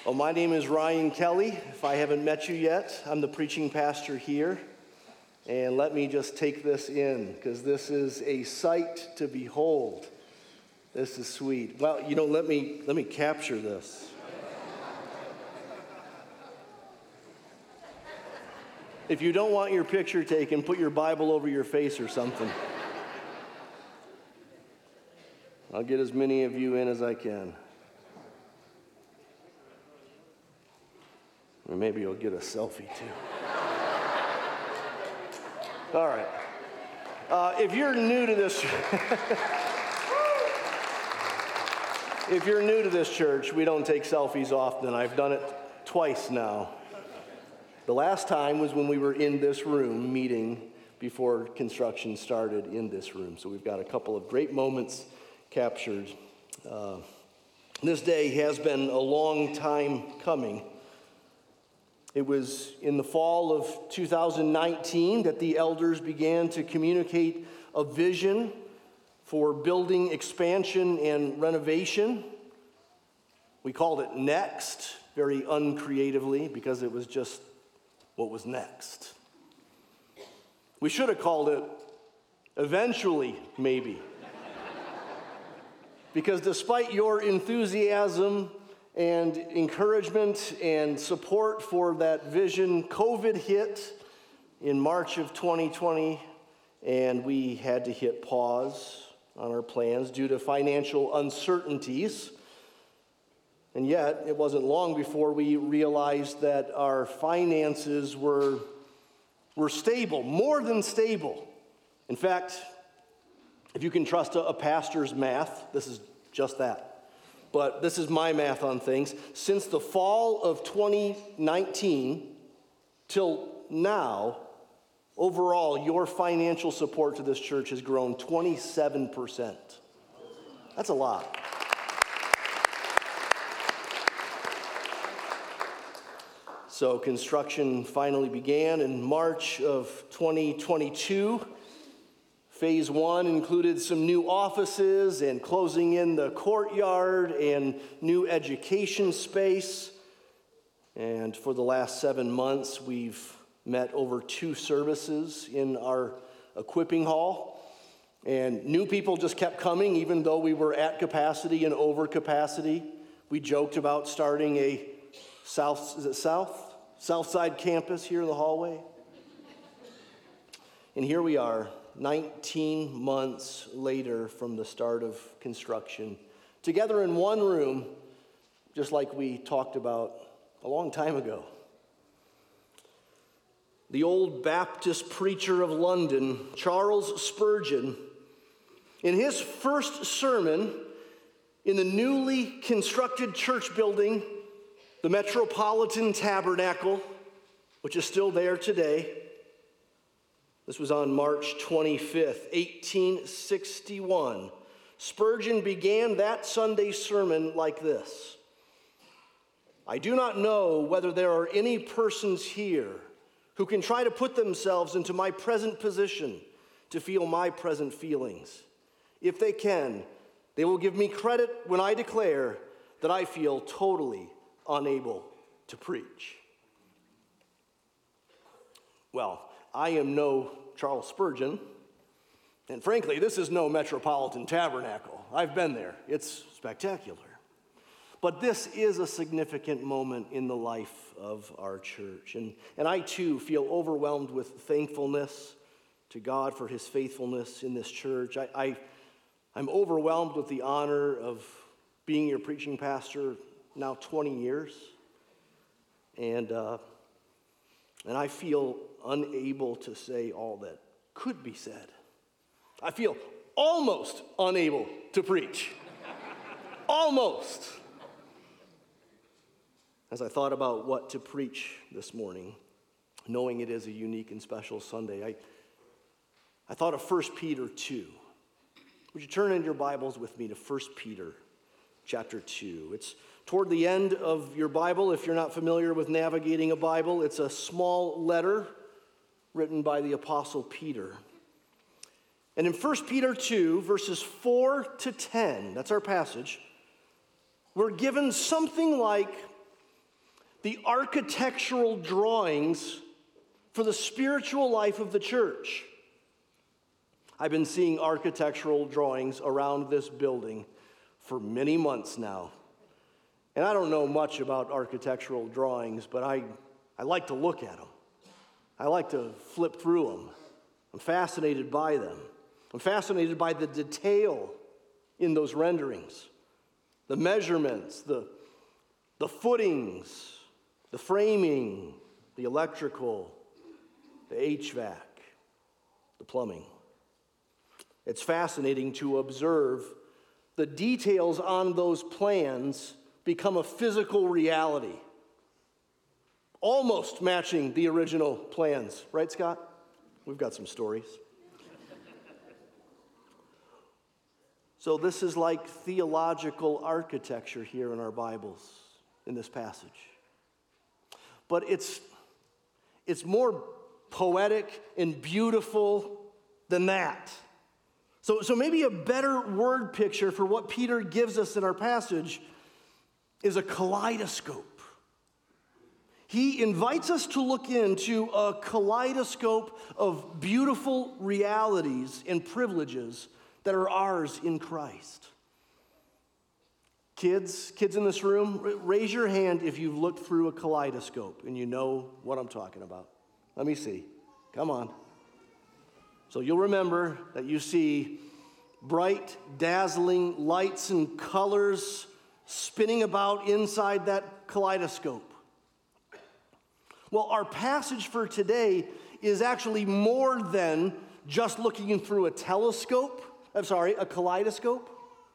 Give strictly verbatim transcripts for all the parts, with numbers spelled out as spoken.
Well, my name is Ryan Kelly. If I haven't met you yet, I'm the preaching pastor here. And let me just take this in, because this is a sight to behold. This is sweet. Well, you know, let me let me capture this. If you don't want your picture taken, put your Bible over your face or something. I'll get as many of you in as I can. Or maybe you'll get a selfie too. All right. Uh, if you're new to this, if you're new to this church, we don't take selfies often. I've done it twice now. The last time was when we were in this room meeting before construction started in this room. So we've got a couple of great moments captured. Uh, this day has been a long time coming. It was in the fall of two thousand nineteen that the elders began to communicate a vision for building expansion and renovation. We called it Next, very uncreatively, because it was just what was next. We should have called it Eventually, maybe. Because despite your enthusiasm and encouragement and support for that vision, COVID hit in March of twenty twenty, and we had to hit pause on our plans due to financial uncertainties. And yet, it wasn't long before we realized that our finances were, were stable, more than stable. In fact, if you can trust a, a pastor's math, this is just that. But this is my math on things. Since the fall of twenty nineteen till now, overall, your financial support to this church has grown twenty-seven percent. That's a lot. So construction finally began in March of twenty twenty-two. Phase one included some new offices and closing in the courtyard and new education space. And for the last seven months, we've met over two services in our equipping hall. And new people just kept coming, even though we were at capacity and over capacity. We joked about starting a south, is it south? South side campus here in the hallway. And here we are, nineteen months later from the start of construction, together in one room, just like we talked about a long time ago. The old Baptist preacher of London, Charles Spurgeon, in his first sermon in the newly constructed church building, the Metropolitan Tabernacle, which is still there today. This was on March twenty-fifth, eighteen sixty-one. Spurgeon began that Sunday sermon like this: I do not know whether there are any persons here who can try to put themselves into my present position to feel my present feelings. If they can, they will give me credit when I declare that I feel totally unable to preach. Well, I am no Charles Spurgeon, and frankly, this is no Metropolitan Tabernacle. I've been there. It's spectacular. But this is a significant moment in the life of our church, and, and I too feel overwhelmed with thankfulness to God for his faithfulness in this church. I, I, I'm overwhelmed with the honor of being your preaching pastor now twenty years, and uh, and I feel unable to say all that could be said. I feel almost unable to preach. Almost. As I thought about what to preach this morning, knowing it is a unique and special Sunday, I, I thought of First Peter two. Would you turn in your Bibles with me to First Peter chapter two? It's toward the end of your Bible. If you're not familiar with navigating a Bible, it's a small letter written by the Apostle Peter. And in First Peter two, verses four to ten, that's our passage, we're given something like the architectural drawings for the spiritual life of the church. I've been seeing architectural drawings around this building for many months now. And I don't know much about architectural drawings, but I, I like to look at them. I like to flip through them. I'm fascinated by them. I'm fascinated by the detail in those renderings, the measurements, the, the footings, the framing, the electrical, the H V A C, the plumbing. It's fascinating to observe the details on those plans become a physical reality, almost matching the original plans. Right, Scott? We've got some stories. So this is like theological architecture here in our Bibles, in this passage. But it's, it's more poetic and beautiful than that. So, so maybe a better word picture for what Peter gives us in our passage is a kaleidoscope. He invites us to look into a kaleidoscope of beautiful realities and privileges that are ours in Christ. Kids, kids in this room, raise your hand if you've looked through a kaleidoscope and you know what I'm talking about. Let me see. Come on. So you'll remember that you see bright, dazzling lights and colors spinning about inside that kaleidoscope. Well, our passage for today is actually more than just looking through a telescope. I'm sorry, a kaleidoscope.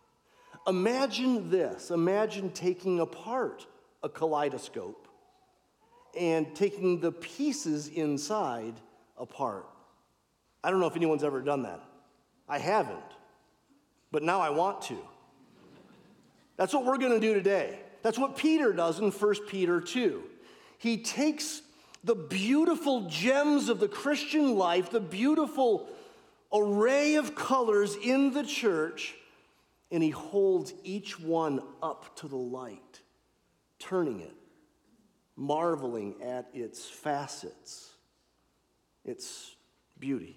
Imagine this. Imagine taking apart a kaleidoscope and taking the pieces inside apart. I don't know if anyone's ever done that. I haven't, but now I want to. That's what we're going to do today. That's what Peter does in First Peter two. He takes the beautiful gems of the Christian life, the beautiful array of colors in the church, and he holds each one up to the light, turning it, marveling at its facets, its beauty.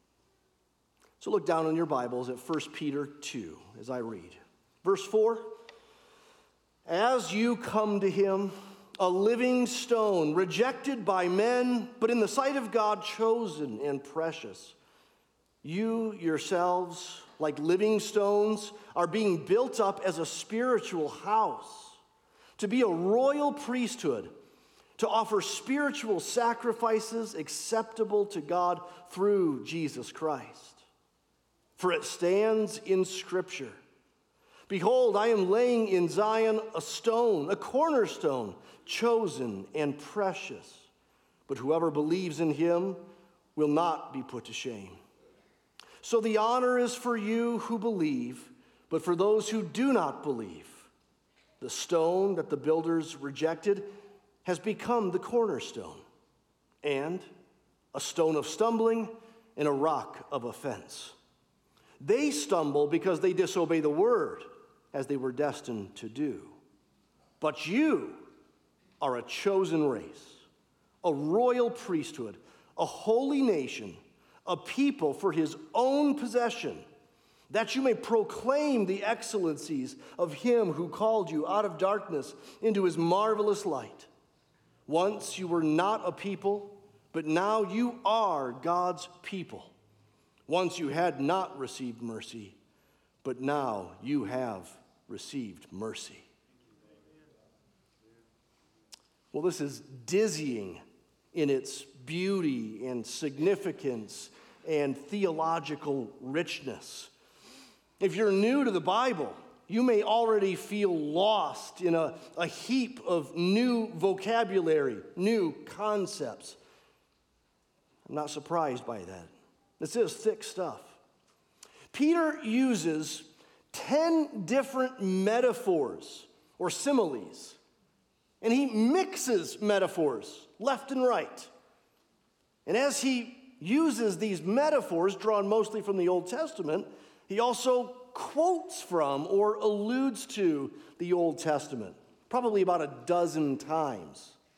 So look down in your Bibles at First Peter two as I read. Verse four, as you come to him, a living stone, rejected by men, but in the sight of God chosen and precious, you yourselves, like living stones, are being built up as a spiritual house, to be a royal priesthood, to offer spiritual sacrifices acceptable to God through Jesus Christ. For it stands in Scripture, behold, I am laying in Zion a stone, a cornerstone, chosen and precious, but whoever believes in him will not be put to shame. So the honor is for you who believe, but for those who do not believe, the stone that the builders rejected has become the cornerstone, and a stone of stumbling and a rock of offense. They stumble because they disobey the word, as they were destined to do. But you are a chosen race, a royal priesthood, a holy nation, a people for his own possession, that you may proclaim the excellencies of him who called you out of darkness into his marvelous light. Once you were not a people, but now you are God's people. Once you had not received mercy, but now you have received mercy. Well, this is dizzying in its beauty and significance and theological richness. If you're new to the Bible, you may already feel lost in a, a heap of new vocabulary, new concepts. I'm not surprised by that. This is thick stuff. Peter uses ten different metaphors or similes, and he mixes metaphors left and right. And as he uses these metaphors, drawn mostly from the Old Testament, he also quotes from or alludes to the Old Testament, probably about a dozen times.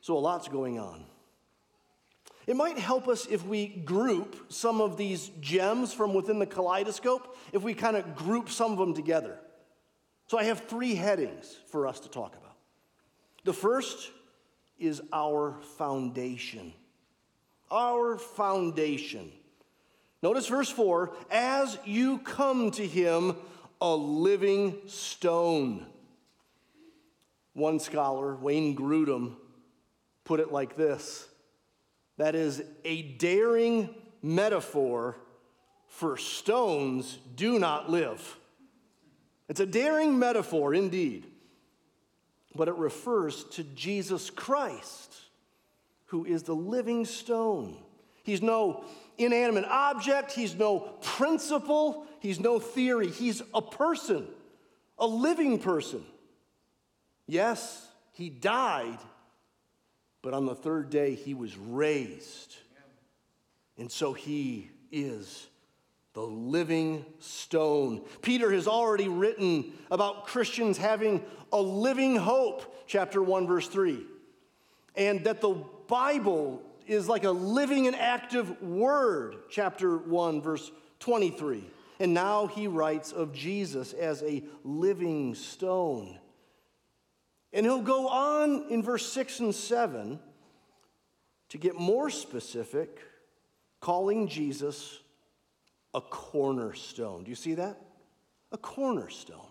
So a lot's going on. It might help us if we group some of these gems from within the kaleidoscope, if we kind of group some of them together. So I have three headings for us to talk about. The first is our foundation. Our foundation. Notice verse four, as you come to him, a living stone. One scholar, Wayne Grudem, put it like this. That is a daring metaphor for stones do not live. It's a daring metaphor indeed, but it refers to Jesus Christ, who is the living stone. He's no inanimate object, he's no principle, he's no theory, he's a person, a living person. Yes, he died, but on the third day he was raised. And so he is the living stone. Peter has already written about Christians having a living hope, chapter one, verse three. And that the Bible is like a living and active word, chapter one, verse twenty-three. And now he writes of Jesus as a living stone. And he'll go on in verse six and seven to get more specific, calling Jesus a cornerstone. Do you see that? A cornerstone.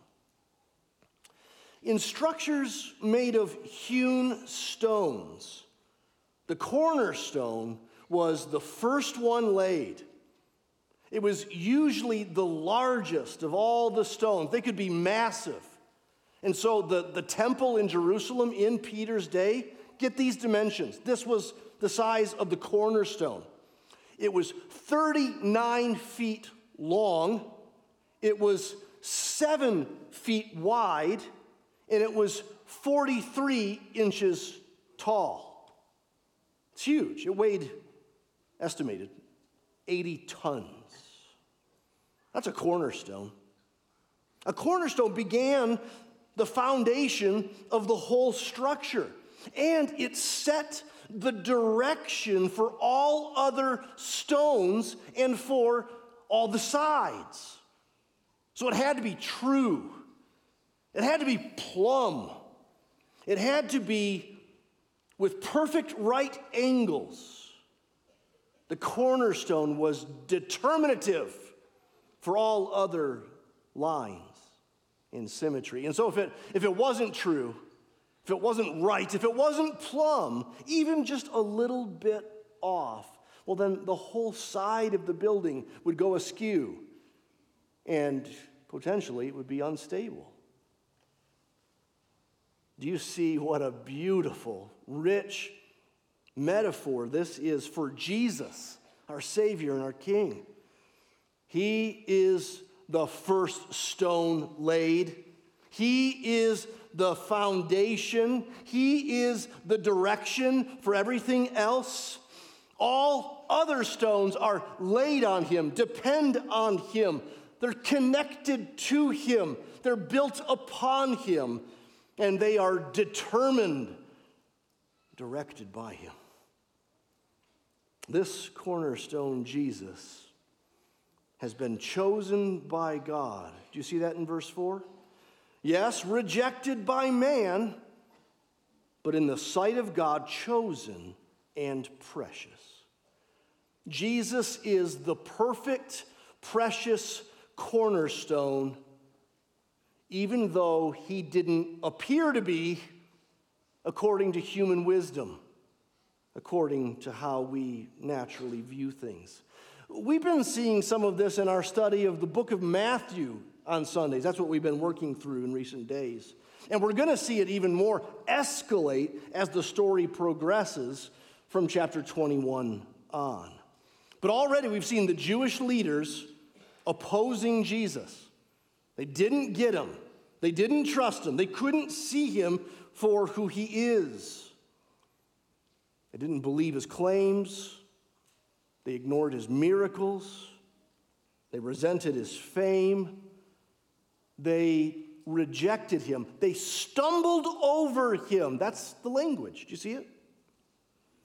In structures made of hewn stones, the cornerstone was the first one laid. It was usually the largest of all the stones. They could be massive. And so the, the temple in Jerusalem in Peter's day, get these dimensions. This was the size of the cornerstone. It was thirty-nine feet long, it was seven feet wide, and it was forty-three inches tall. It's huge. It weighed, estimated, eighty tons. That's a cornerstone. A cornerstone began the foundation of the whole structure, and it set the direction for all other stones and for all the sides. So it had to be true. It had to be plumb. It had to be with perfect right angles. The cornerstone was determinative for all other lines in symmetry. And so if it, if it wasn't true, if it wasn't right, if it wasn't plumb, even just a little bit off, well, then the whole side of the building would go askew, and potentially it would be unstable. Do you see what a beautiful, rich metaphor this is for Jesus, our Savior and our King? He is the first stone laid. He is the foundation. He is the direction for everything else. All other stones are laid on him, depend on him. They're connected to him. They're built upon him. And they are determined, directed by him. This cornerstone, Jesus, has been chosen by God. Do you see that in verse four? Yes, rejected by man, but in the sight of God, chosen and precious. Jesus is the perfect, precious cornerstone, even though he didn't appear to be according to human wisdom, according to how we naturally view things. We've been seeing some of this in our study of the book of Matthew on Sundays. That's what we've been working through in recent days. And we're going to see it even more escalate as the story progresses from chapter twenty-one on. But already we've seen the Jewish leaders opposing Jesus. They didn't get him. They didn't trust him. They couldn't see him for who he is. They didn't believe his claims. They ignored his miracles. They resented his fame. They rejected him. They stumbled over him. That's the language. Do you see it?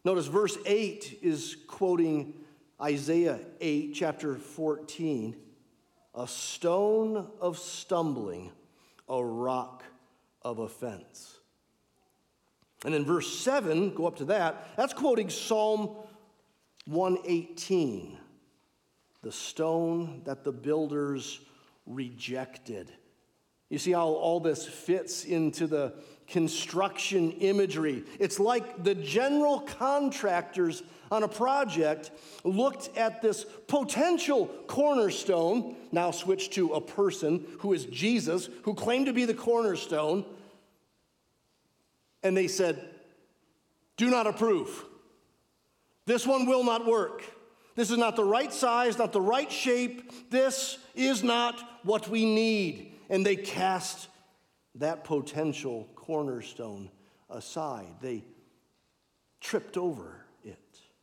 Notice verse eight is quoting Isaiah eight, chapter fourteen. A stone of stumbling, a rock of offense. And in verse seven, go up to that, that's quoting Psalm one eighteen. The stone that the builders rejected. You see how all this fits into the construction imagery. It's like the general contractors on a project looked at this potential cornerstone, now switched to a person who is Jesus, who claimed to be the cornerstone, and they said, do not approve. This one will not work. This is not the right size, not the right shape. This is not what we need. And they cast that potential cornerstone aside. They tripped over it.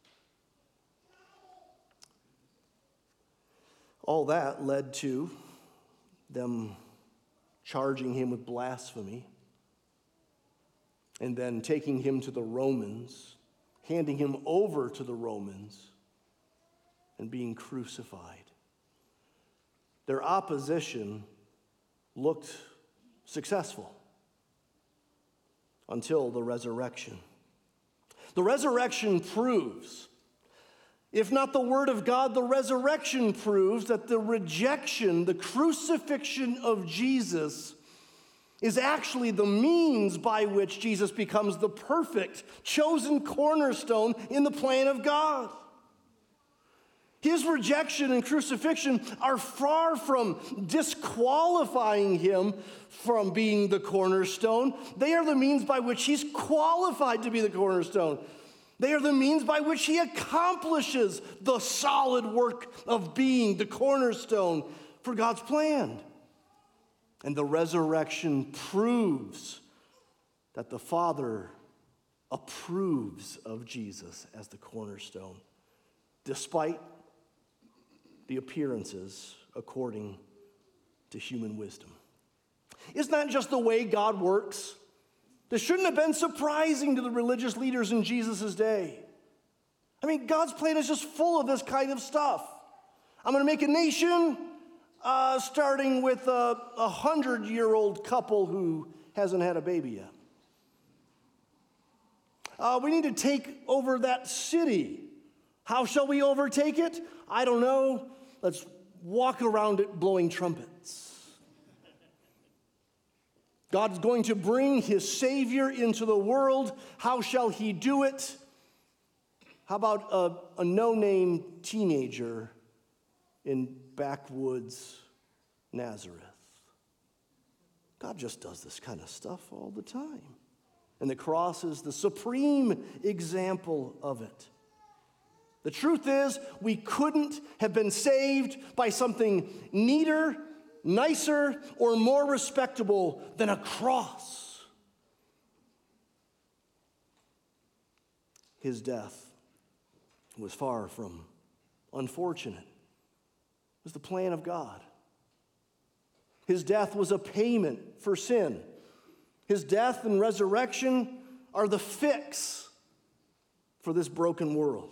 All that led to them charging him with blasphemy and then taking him to the Romans, handing him over to the Romans, and being crucified. Their opposition looked successful until the resurrection. The resurrection proves, if not the Word of God, the resurrection proves that the rejection, the crucifixion of Jesus is actually the means by which Jesus becomes the perfect, chosen cornerstone in the plan of God. His rejection and crucifixion are far from disqualifying him from being the cornerstone. They are the means by which he's qualified to be the cornerstone. They are the means by which he accomplishes the solid work of being the cornerstone for God's plan. And the resurrection proves that the Father approves of Jesus as the cornerstone, despite the appearances according to human wisdom. Isn't that just the way God works? This shouldn't have been surprising to the religious leaders in Jesus' day. I mean, God's plan is just full of this kind of stuff. I'm going to make a nation uh, starting with a, a hundred-year-old couple who hasn't had a baby yet. Uh, we need to take over that city. How shall we overtake it? I don't know. Let's walk around it blowing trumpets. God's going to bring his Savior into the world. How shall he do it? How about a, a no-name teenager in backwoods Nazareth? God just does this kind of stuff all the time. And the cross is the supreme example of it. The truth is, we couldn't have been saved by something neater, nicer, or more respectable than a cross. His death was far from unfortunate. It was the plan of God. His death was a payment for sin. His death and resurrection are the fix for this broken world.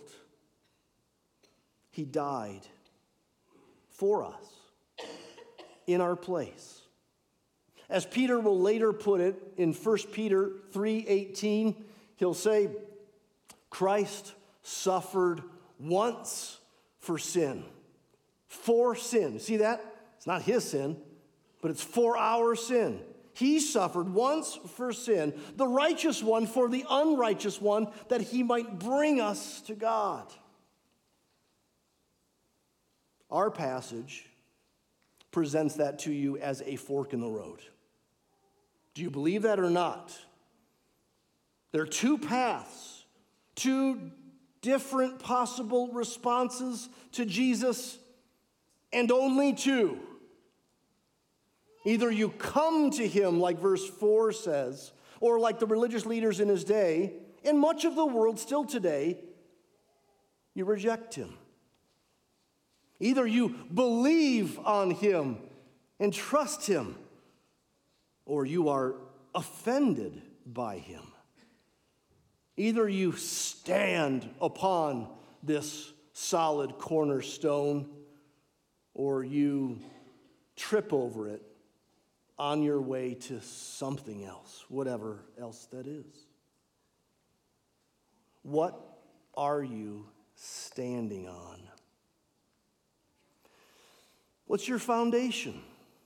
He died for us, in our place. As Peter will later put it in First Peter three eighteen, he'll say, Christ suffered once for sin. For sin. See that? It's not his sin, but it's for our sin. He suffered once for sin, the righteous one for the unrighteous one, that he might bring us to God. Our passage presents that to you as a fork in the road. Do you believe that or not? There are two paths, two different possible responses to Jesus, and only two. Either you come to him, like verse four says, or like the religious leaders in his day, and much of the world still today, you reject him. Either you believe on him and trust him, or you are offended by him. Either you stand upon this solid cornerstone, or you trip over it on your way to something else, whatever else that is. What are you standing on? What's your foundation?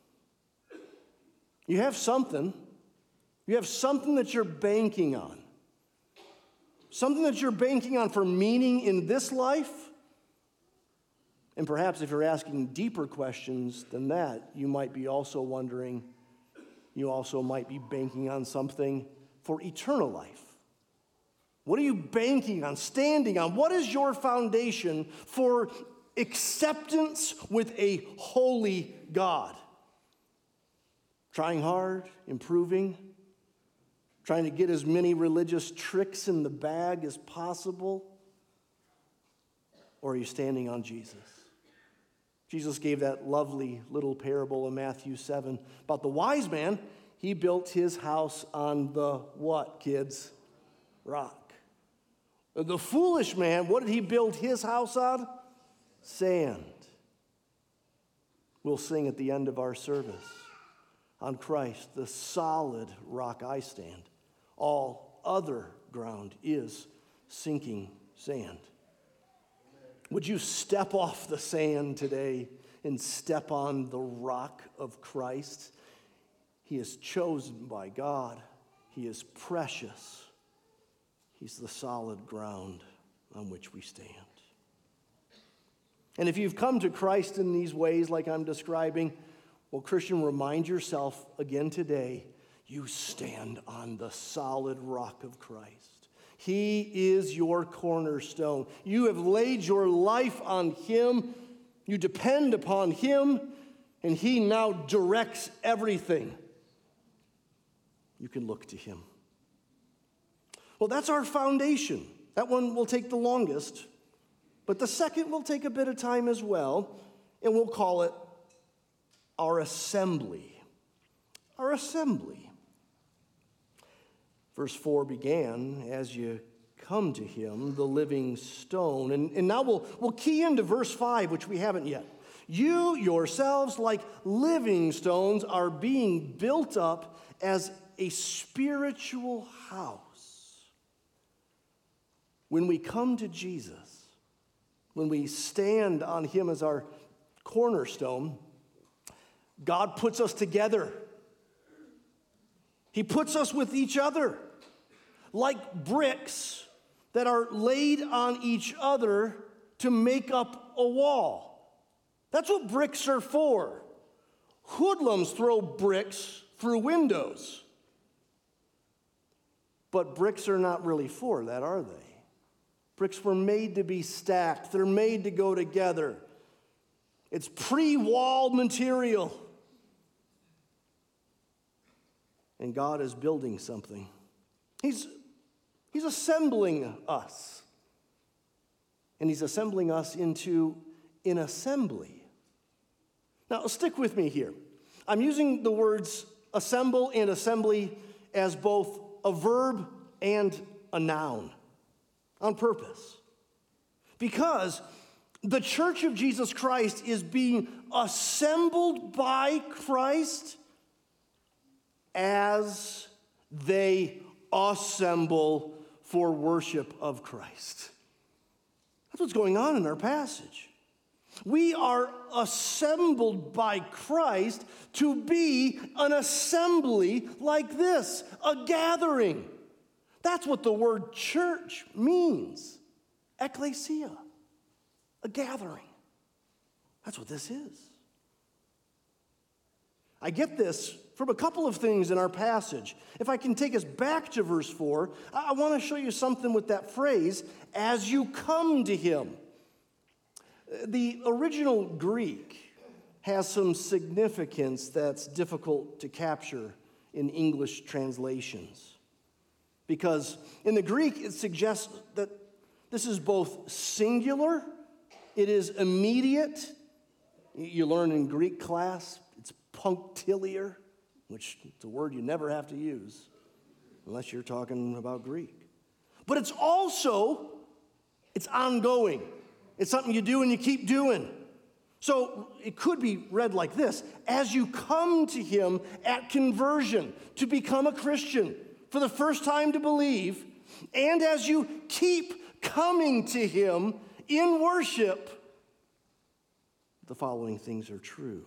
You have something. You have something that you're banking on. Something that you're banking on for meaning in this life. And perhaps if you're asking deeper questions than that, you might be also wondering, you also might be banking on something for eternal life. What are you banking on, standing on? What is your foundation for acceptance with a holy God? Trying hard, improving, trying to get as many religious tricks in the bag as possible? Or are you standing on Jesus? Jesus gave that lovely little parable in Matthew seven about the wise man. He built his house on the what, kids? Rock. The foolish man, what did he build his house on? Sand. We'll sing at the end of our service. On Christ, the solid rock I stand. All other ground is sinking sand. Would you step off the sand today and step on the rock of Christ? He is chosen by God. He is precious. He's the solid ground on which we stand. And if you've come to Christ in these ways like I'm describing, well, Christian, remind yourself again today, you stand on the solid rock of Christ. He is your cornerstone. You have laid your life on him. You depend upon him, and he now directs everything. You can look to him. Well, that's our foundation. That one will take the longest, but the second will take a bit of time as well, and we'll call it our assembly. Our assembly. Verse four began, as you come to him, the living stone. And, and now we'll, we'll key into verse five, which we haven't yet. You yourselves, like living stones, are being built up as a spiritual house. When we come to Jesus, when we stand on him as our cornerstone, God puts us together. He puts us with each other, like bricks that are laid on each other to make up a wall. That's what bricks are for. Hoodlums throw bricks through windows. But bricks are not really for that, are they? Bricks were made to be stacked. They're made to go together. It's pre-wall material. And God is building something. He's, he's assembling us. And he's assembling us into an assembly. Now, stick with me here. I'm using the words assemble and assembly as both a verb and a noun on purpose. Because the church of Jesus Christ is being assembled by Christ as they assemble for worship of Christ. That's what's going on in our passage. We are assembled by Christ to be an assembly like this, a gathering. That's what the word church means. Ecclesia, a gathering. That's what this is. I get this from a couple of things in our passage. If I can take us back to verse four, I want to show you something with that phrase, as you come to him. The original Greek has some significance that's difficult to capture in English translations. Because in the Greek, it suggests that this is both singular, it is immediate. You learn in Greek class, it's punctiliar, which is a word you never have to use unless you're talking about Greek. But it's also, it's ongoing. It's something you do and you keep doing. So it could be read like this: as you come to him at conversion to become a Christian, for the first time to believe, and as you keep coming to him in worship, the following things are true.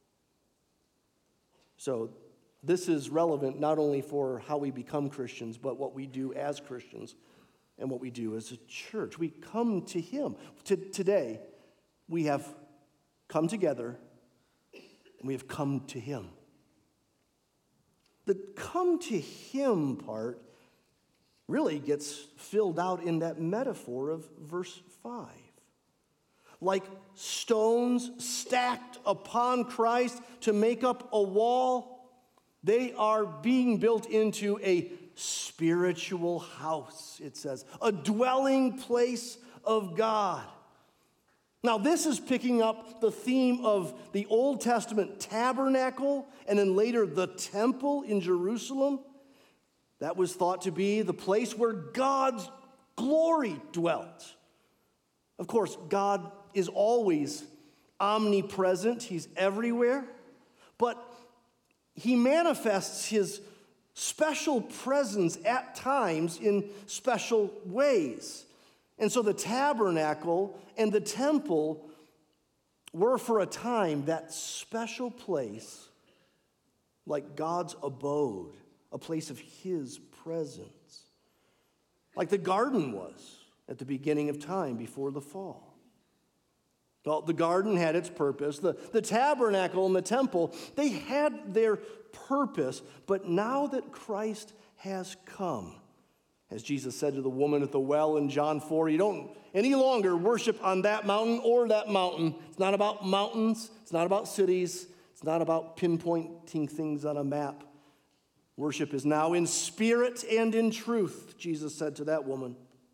So this is relevant not only for how we become Christians, but what we do as Christians and what we do as a church. We come to him. T- today, we have come together and we have come to him. The come to him part really gets filled out in that metaphor of verse five. Like stones stacked upon Christ to make up a wall, they are being built into a spiritual house, it says, a dwelling place of God. Now, this is picking up the theme of the Old Testament tabernacle and then later the temple in Jerusalem. That was thought to be the place where God's glory dwelt. Of course, God is always omnipresent. He's everywhere. But he manifests his special presence at times in special ways. And so the tabernacle and the temple were for a time that special place, like God's abode, a place of his presence. Like the garden was at the beginning of time before the fall. Well, the garden had its purpose. The, the tabernacle and the temple, they had their purpose. But now that Christ has come, as Jesus said to the woman at the well in John four, you don't any longer worship on that mountain or that mountain. It's not about mountains. It's not about cities. It's not about pinpointing things on a map. Worship is now in spirit and in truth, Jesus said to that woman.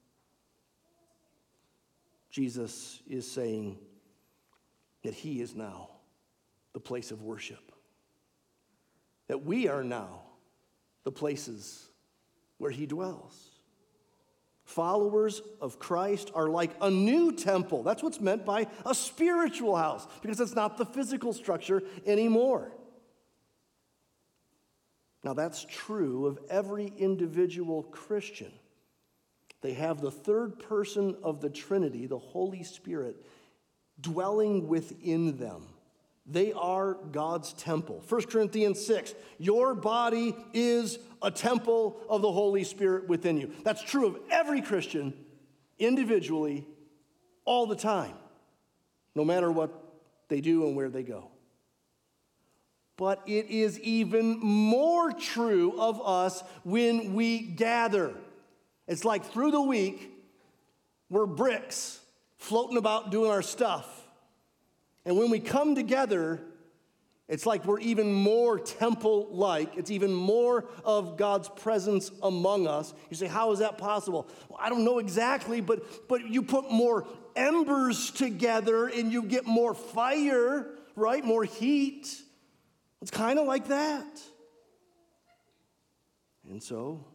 Jesus is saying that he is now the place of worship. That we are now the places where he dwells. Followers of Christ are like a new temple. That's what's meant by a spiritual house, because it's not the physical structure anymore. Now, that's true of every individual Christian. They have the third person of the Trinity, the Holy Spirit, dwelling within them. They are God's temple. First Corinthians six, your body is a temple of the Holy Spirit within you. That's true of every Christian, individually, all the time, no matter what they do and where they go. But it is even more true of us when we gather. It's like through the week, we're bricks floating about doing our stuff. And when we come together, it's like we're even more temple-like. It's even more of God's presence among us. You say, how is that possible? Well, I don't know exactly, but, but you put more embers together and you get more fire, right? More heat. It's kind of like that. And so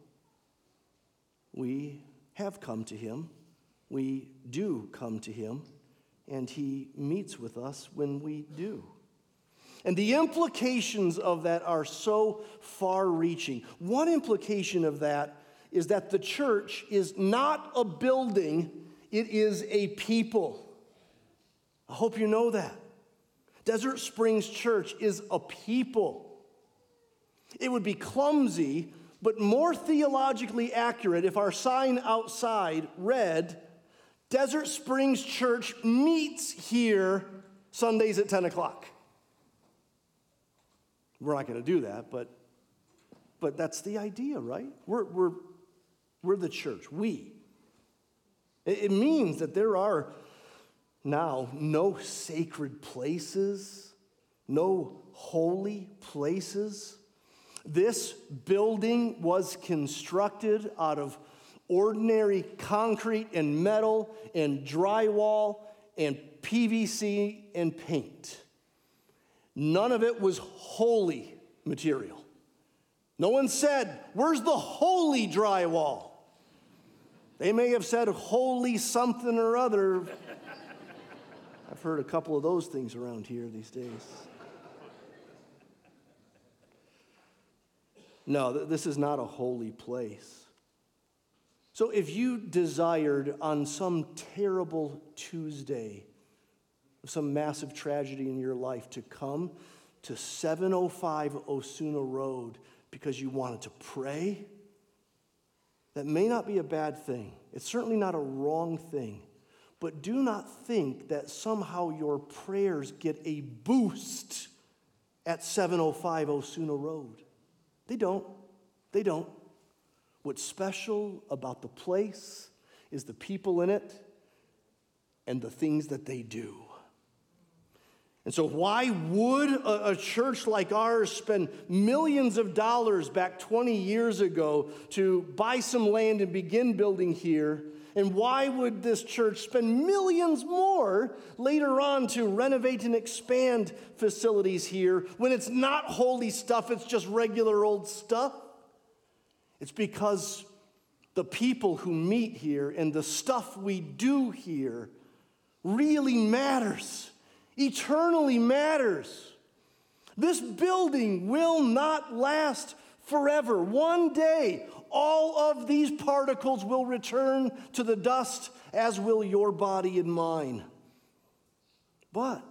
we have come to him. We do come to him. And he meets with us when we do. And the implications of that are so far-reaching. One implication of that is that the church is not a building, it is a people. I hope you know that. Desert Springs Church is a people. It would be clumsy, but more theologically accurate if our sign outside read, Desert Springs Church meets here Sundays at ten o'clock. We're not going to do that, but, but that's the idea, right? We're, we're, we're the church, we. It, it means that there are now no sacred places, no holy places. This building was constructed out of ordinary concrete and metal and drywall and P V C and paint. None of it was holy material. No one said, where's the holy drywall? They may have said holy something or other. I've heard a couple of those things around here these days. No, th- this is not a holy place. So if you desired on some terrible Tuesday, some massive tragedy in your life, to come to seven oh five Osuna Road because you wanted to pray, that may not be a bad thing. It's certainly not a wrong thing. But do not think that somehow your prayers get a boost at seven oh five Osuna Road. They don't. They don't. What's special about the place is the people in it and the things that they do. And so why would a, a church like ours spend millions of dollars back twenty years ago to buy some land and begin building here? And why would this church spend millions more later on to renovate and expand facilities here when it's not holy stuff, it's just regular old stuff? It's because the people who meet here and the stuff we do here really matters, eternally matters. This building will not last forever. One day, all of these particles will return to the dust, as will your body and mine. But,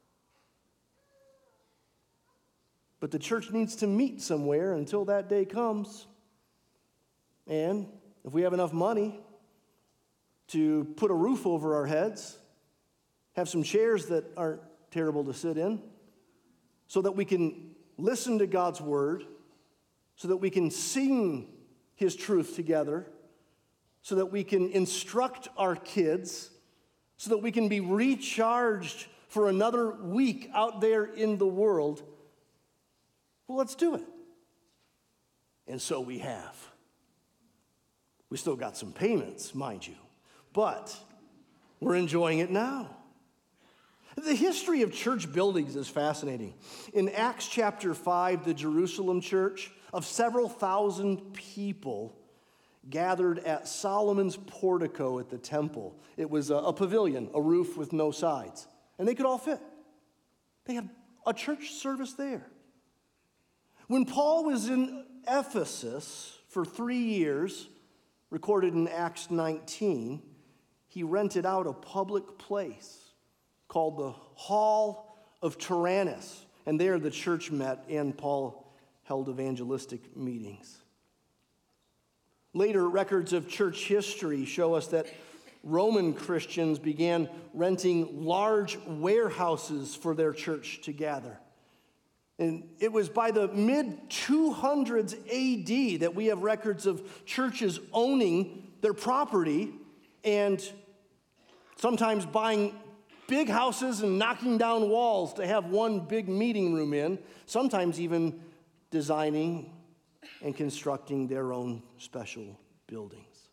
but the church needs to meet somewhere until that day comes. And if we have enough money to put a roof over our heads, have some chairs that aren't terrible to sit in, so that we can listen to God's word, so that we can sing His truth together, so that we can instruct our kids, so that we can be recharged for another week out there in the world, well, let's do it. And so we have. We still got some payments, mind you, but we're enjoying it now. The history of church buildings is fascinating. In Acts chapter five, the Jerusalem church of several thousand people gathered at Solomon's portico at the temple. It was a, a pavilion, a roof with no sides, and they could all fit. They had a church service there. When Paul was in Ephesus for three years, recorded in Acts nineteen, he rented out a public place called the Hall of Tyrannus. And there the church met, and Paul held evangelistic meetings. Later, records of church history show us that Roman Christians began renting large warehouses for their church to gather. And it was by the mid two hundreds A D that we have records of churches owning their property and sometimes buying big houses and knocking down walls to have one big meeting room in, sometimes even designing and constructing their own special buildings.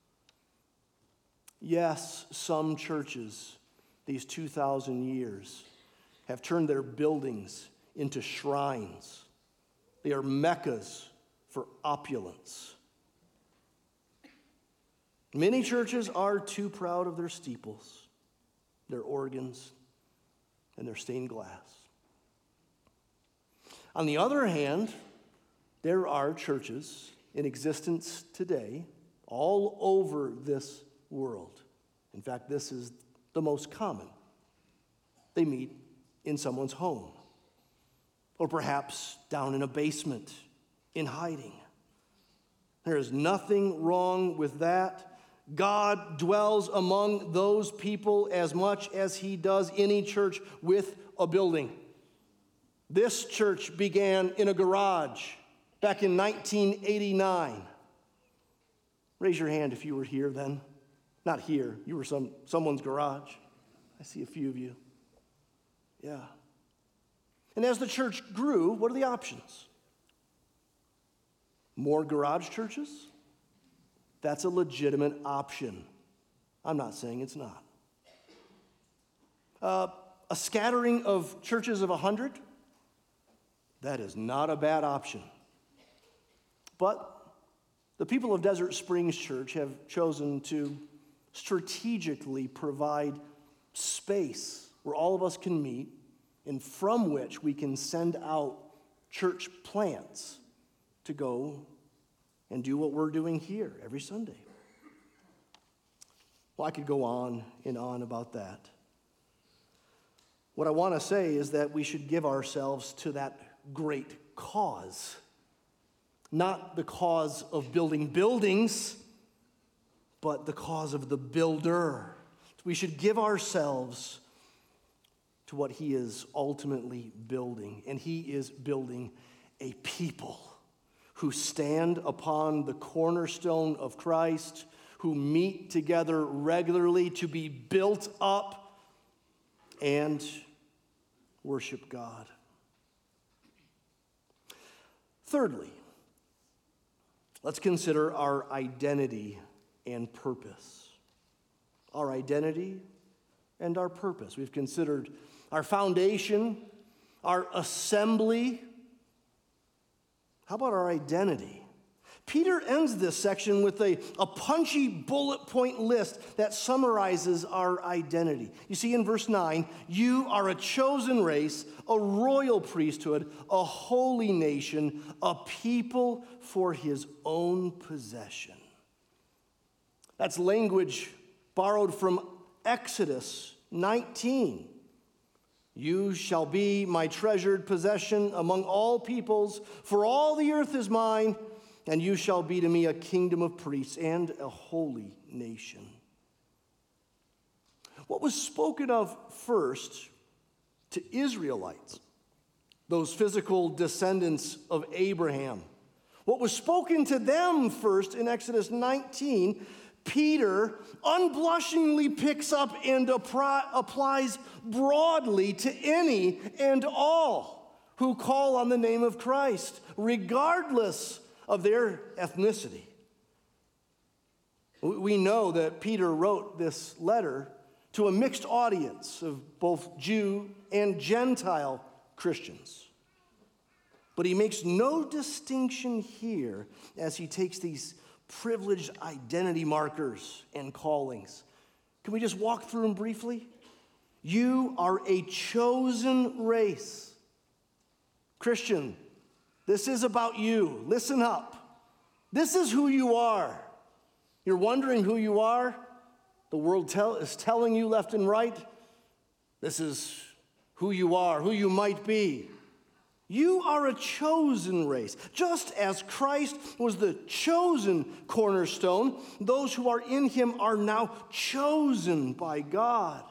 Yes, some churches, these two thousand years, have turned their buildings into shrines. They are meccas for opulence. Many churches are too proud of their steeples, their organs, and their stained glass. On the other hand, there are churches in existence today all over this world. In fact, this is the most common. They meet in someone's home, or perhaps down in a basement in hiding. There is nothing wrong with that. God dwells among those people as much as He does any church with a building. This church began in a garage back in nineteen eighty-nine. Raise your hand if you were here then. Not here. You were some someone's garage. I see a few of you. Yeah. And as the church grew, what are the options? More garage churches? That's a legitimate option. I'm not saying it's not. Uh, a scattering of churches of a hundred? That is not a bad option. But The people of Desert Springs Church have chosen to strategically provide space where all of us can meet and from which we can send out church plants to go and do what we're doing here every Sunday. Well, I could go on and on about that. What I want to say is that we should give ourselves to that great cause. Not the cause of building buildings, but the cause of the builder. We should give ourselves to what he is ultimately building. And he is building a people who stand upon the cornerstone of Christ, who meet together regularly to be built up and worship God. Thirdly, let's consider our identity and purpose. Our identity and our purpose. We've considered our foundation, our assembly. How about our identity? Peter ends this section with a, a punchy bullet point list that summarizes our identity. You see in verse nine, you are a chosen race, a royal priesthood, a holy nation, a people for his own possession. That's language borrowed from Exodus nineteen. You shall be my treasured possession among all peoples, for all the earth is mine, and you shall be to me a kingdom of priests and a holy nation. What was spoken of first to Israelites, those physical descendants of Abraham, what was spoken to them first in Exodus nineteen, Peter unblushingly picks up and appri- applies broadly to any and all who call on the name of Christ, regardless of their ethnicity. We know that Peter wrote this letter to a mixed audience of both Jew and Gentile Christians. But he makes no distinction here as he takes these privileged identity markers and callings. Can we just walk through them briefly? You are a chosen race. Christian, this is about you. Listen up. This is who you are. You're wondering who you are? The world tell, is telling you left and right. This is who you are, who you might be. You are a chosen race. Just as Christ was the chosen cornerstone, those who are in him are now chosen by God.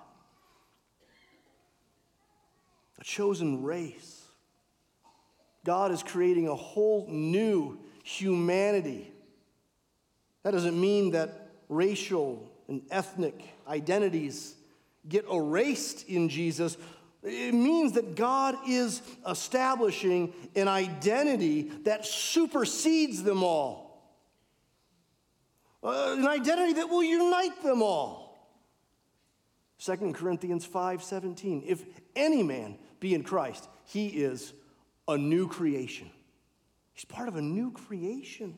A chosen race. God is creating a whole new humanity. That doesn't mean that racial and ethnic identities get erased in Jesus. It means that God is establishing an identity that supersedes them all. Uh, an identity that will unite them all. Second Corinthians five seventeen. If any man be in Christ, he is a new creation. He's part of a new creation.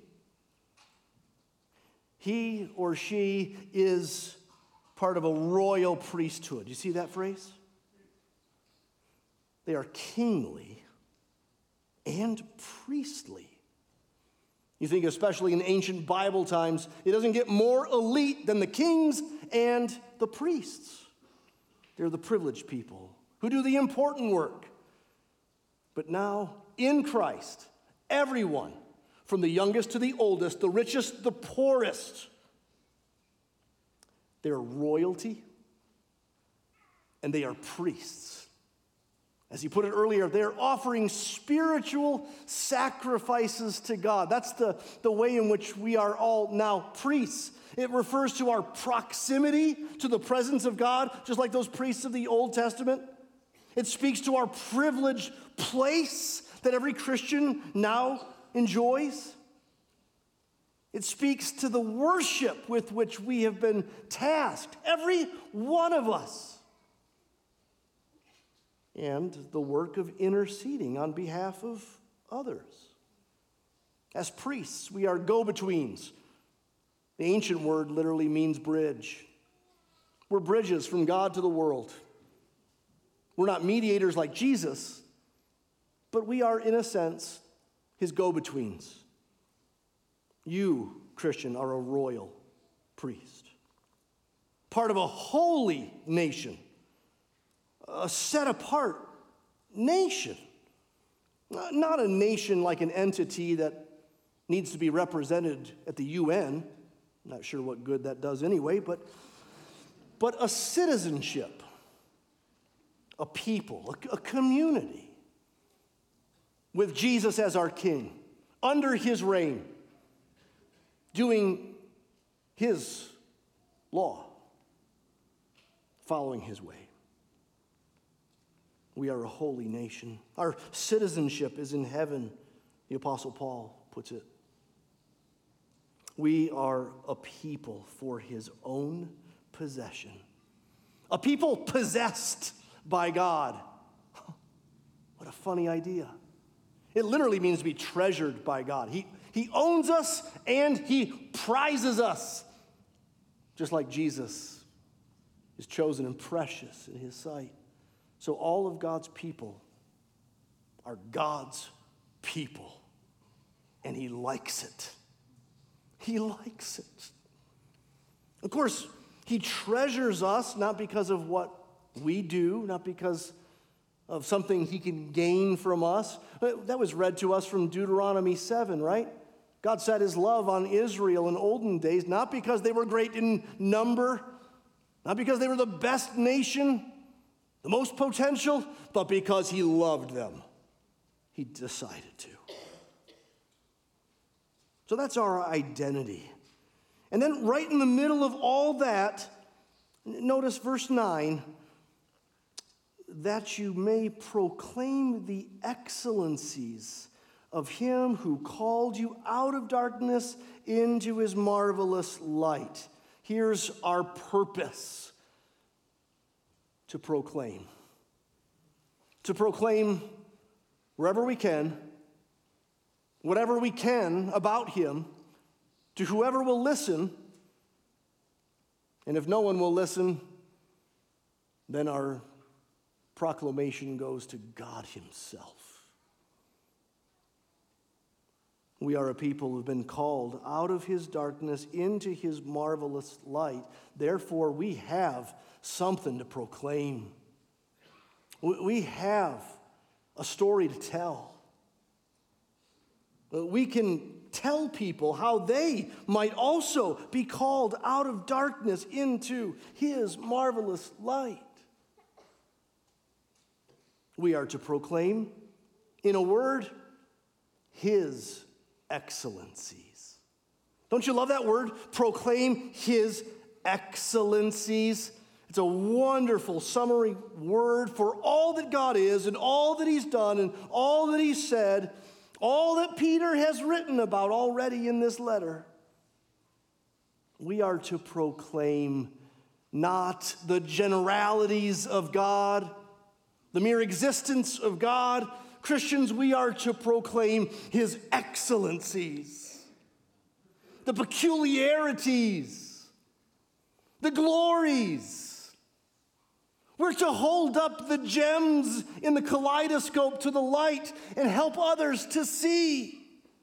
He or she is part of a royal priesthood. You see that phrase? They are kingly and priestly. You think, especially in ancient Bible times, it doesn't get more elite than the kings and the priests. They're the privileged people who do the important work. But now, in Christ, everyone, from the youngest to the oldest, the richest, the poorest, they're royalty and they are priests. As he put it earlier, they're offering spiritual sacrifices to God. That's the, the way in which we are all now priests. It refers to our proximity to the presence of God, just like those priests of the Old Testament. It speaks to our privileged place that every Christian now enjoys. It speaks to the worship with which we have been tasked, every one of us. And the work of interceding on behalf of others. As priests, we are go-betweens. The ancient word literally means bridge. We're bridges from God to the world. We're not mediators like Jesus, but we are, in a sense, his go-betweens. You, Christian, are a royal priest, part of a holy nation, a set-apart nation. Not a nation like an entity that needs to be represented at the U N. Not sure what good that does anyway, but, but a citizenship, a people, a, a community with Jesus as our king, under his reign, doing his law, following his way. We are a holy nation. Our citizenship is in heaven, the Apostle Paul puts it. We are a people for his own possession. A people possessed by God. What a funny idea. It literally means to be treasured by God. He, he owns us and he prizes us. Just like Jesus is chosen and precious in his sight. So all of God's people are God's people. And he likes it. He likes it. Of course, he treasures us not because of what we do, not because of something he can gain from us. That was read to us from Deuteronomy seven, right? God set his love on Israel in olden days, not because they were great in number, not because they were the best nation, the most potential, but because he loved them. He decided to. So that's our identity. And then right in the middle of all that, notice verse nine, that you may proclaim the excellencies of him who called you out of darkness into his marvelous light. Here's our purpose: to proclaim. To proclaim wherever we can, whatever we can about him, to whoever will listen. And if no one will listen, then our proclamation goes to God himself. We are a people who've been called out of his darkness into his marvelous light. Therefore, we have something to proclaim. We have a story to tell. We can tell people how they might also be called out of darkness into his marvelous light. We are to proclaim, in a word, his excellencies. Don't you love that word? Proclaim his excellencies. It's a wonderful summary word for all that God is and all that he's done and all that he's said, all that Peter has written about already in this letter. We are to proclaim not the generalities of God, the mere existence of God. Christians, we are to proclaim his excellencies, the peculiarities, the glories. We're to hold up the gems in the kaleidoscope to the light and help others to see.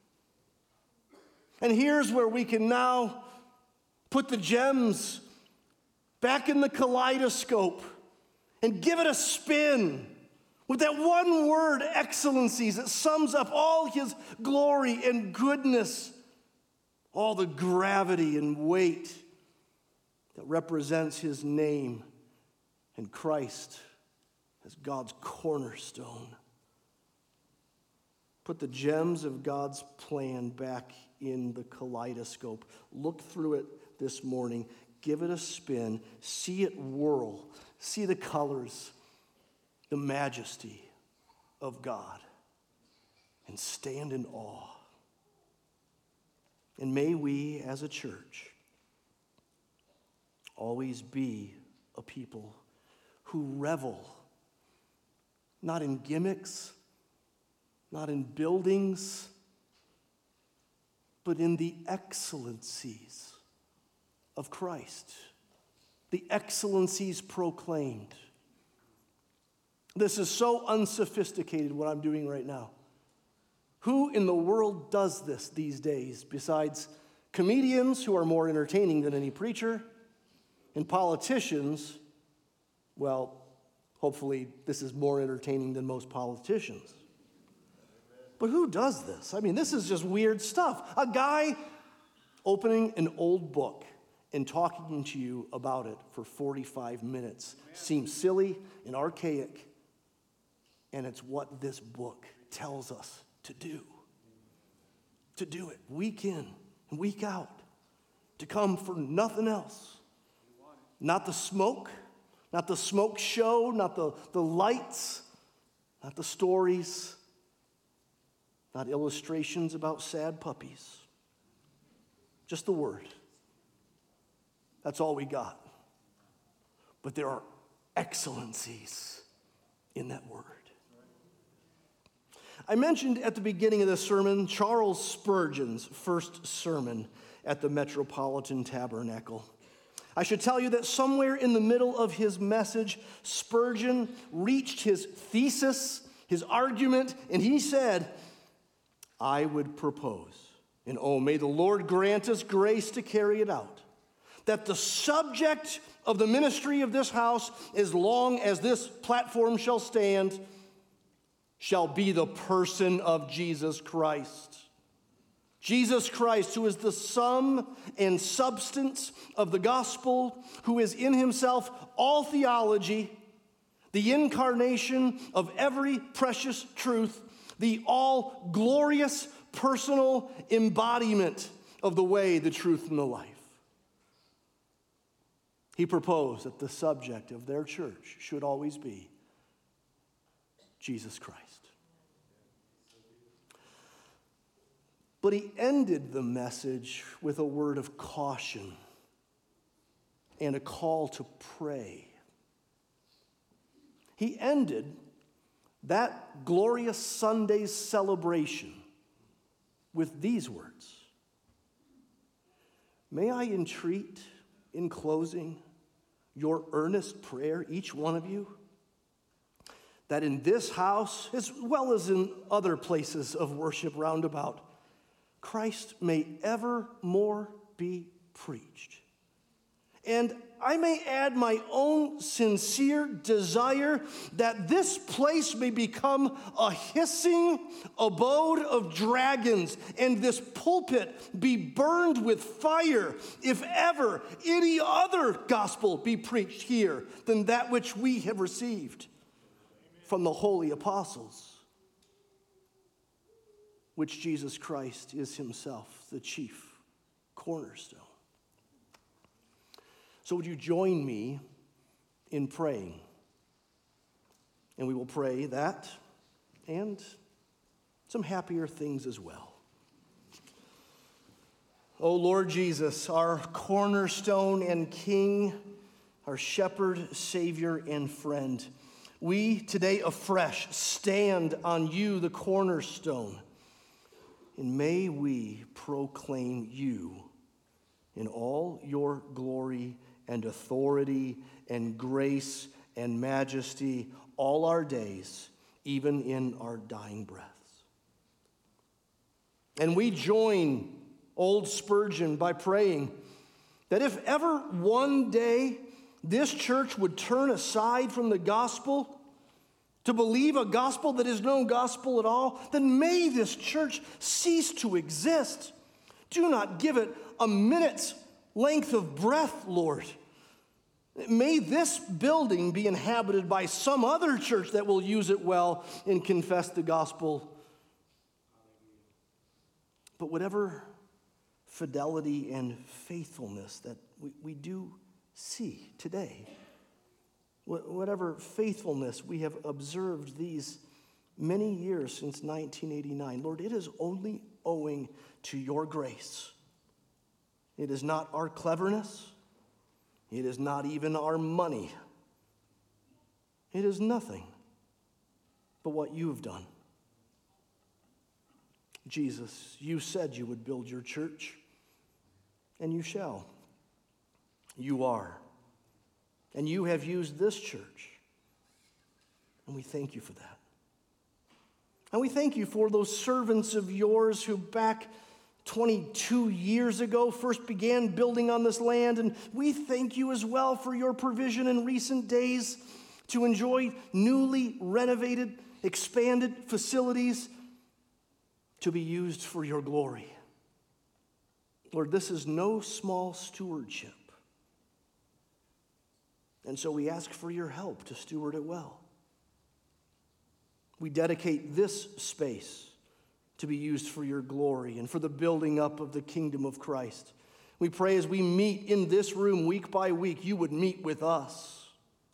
And here's where we can now put the gems back in the kaleidoscope and give it a spin with that one word, excellencies, that sums up all his glory and goodness, all the gravity and weight that represents his name and Christ as God's cornerstone. Put the gems of God's plan back in the kaleidoscope. Look through it this morning. Give it a spin. See it whirl. See the colors, the majesty of God, and stand in awe. And may we, as a church, always be a people who revel not in gimmicks, not in buildings, but in the excellencies of Christ, the excellencies proclaimed. This is so unsophisticated, what I'm doing right now. Who in the world does this these days besides comedians who are more entertaining than any preacher, and politicians? Well, hopefully this is more entertaining than most politicians. But who does this? I mean, this is just weird stuff. A guy opening an old book and talking to you about it for forty-five minutes seems silly and archaic, and it's what this book tells us to do. To do it week in and week out. To come for nothing else. Not the smoke, not the smoke show, not the, the lights, not the stories, not illustrations about sad puppies. Just the word. That's all we got. But there are excellencies in that word. I mentioned at the beginning of the sermon Charles Spurgeon's first sermon at the Metropolitan Tabernacle. I should tell you that somewhere in the middle of his message, Spurgeon reached his thesis, his argument, and he said, I would propose, and oh, may the Lord grant us grace to carry it out, that the subject of the ministry of this house, as long as this platform shall stand, shall be the person of Jesus Christ. Jesus Christ, who is the sum and substance of the gospel, who is in himself all theology, the incarnation of every precious truth, the all glorious personal embodiment of the way, the truth, and the life. He proposed that the subject of their church should always be Jesus Christ. But he ended the message with a word of caution and a call to pray. He ended that glorious Sunday celebration with these words. May I entreat, in closing, your earnest prayer, each one of you, that in this house, as well as in other places of worship roundabout, Christ may evermore be preached. And I may add my own sincere desire that this place may become a hissing abode of dragons, and this pulpit be burned with fire if ever any other gospel be preached here than that which we have received from the holy apostles, which Jesus Christ is himself the chief cornerstone. So would you join me in praying? And we will pray that and some happier things as well. O Lord Jesus, our cornerstone and King, our shepherd, Savior, and friend, we today afresh stand on you, the cornerstone, and may we proclaim you in all your glory and authority and grace and majesty all our days, even in our dying breaths. And we join old Spurgeon by praying that if ever one day this church would turn aside from the gospel to believe a gospel that is no gospel at all, then may this church cease to exist. Do not give it a minute's length of breath, Lord. May this building be inhabited by some other church that will use it well and confess the gospel. But whatever fidelity and faithfulness that we, we do see today, whatever faithfulness we have observed these many years since nineteen eighty-nine, Lord, it is only owing to your grace. It is not our cleverness. It is not even our money. It is nothing but what you have done. Jesus, you said you would build your church, and you shall. You are. And you have used this church, and we thank you for that. And we thank you for those servants of yours who back twenty-two years ago first began building on this land, and we thank you as well for your provision in recent days to enjoy newly renovated, expanded facilities to be used for your glory. Lord, this is no small stewardship. And so we ask for your help to steward it well. We dedicate this space to be used for your glory and for the building up of the kingdom of Christ. We pray as we meet in this room week by week, you would meet with us.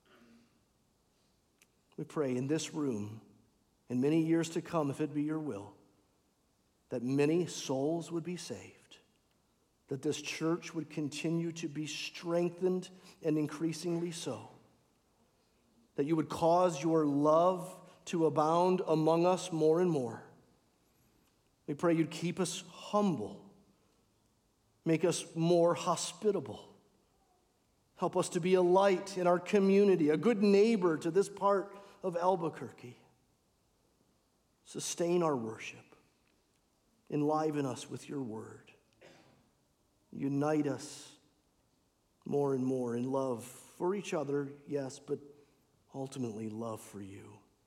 We pray in this room, in many years to come, if it be your will, that many souls would be saved, that this church would continue to be strengthened and increasingly so, that you would cause your love to abound among us more and more. We pray you'd keep us humble, make us more hospitable, help us to be a light in our community, a good neighbor to this part of Albuquerque. Sustain our worship. Enliven us with your word. Unite us more and more in love for each other, yes, but ultimately love for you.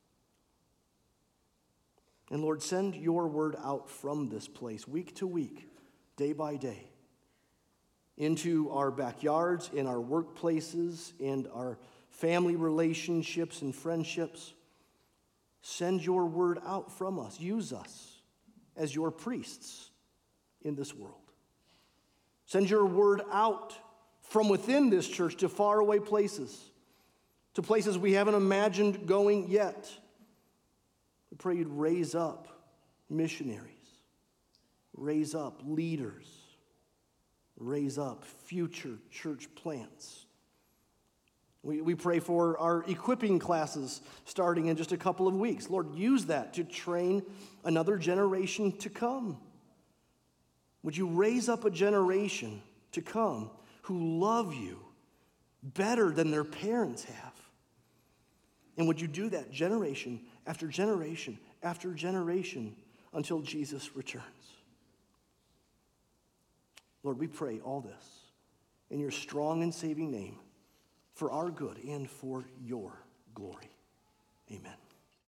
And Lord, send your word out from this place week to week, day by day, into our backyards, in our workplaces, and our family relationships and friendships. Send your word out from us. Use us as your priests in this world. Send your word out from within this church to faraway places, to places we haven't imagined going yet. We pray you'd raise up missionaries, raise up leaders, raise up future church plants. We, we pray for our equipping classes starting in just a couple of weeks. Lord, use that to train another generation to come. Would you raise up a generation to come who love you better than their parents have? And would you do that generation after generation after generation until Jesus returns? Lord, we pray all this in your strong and saving name, for our good and for your glory. Amen.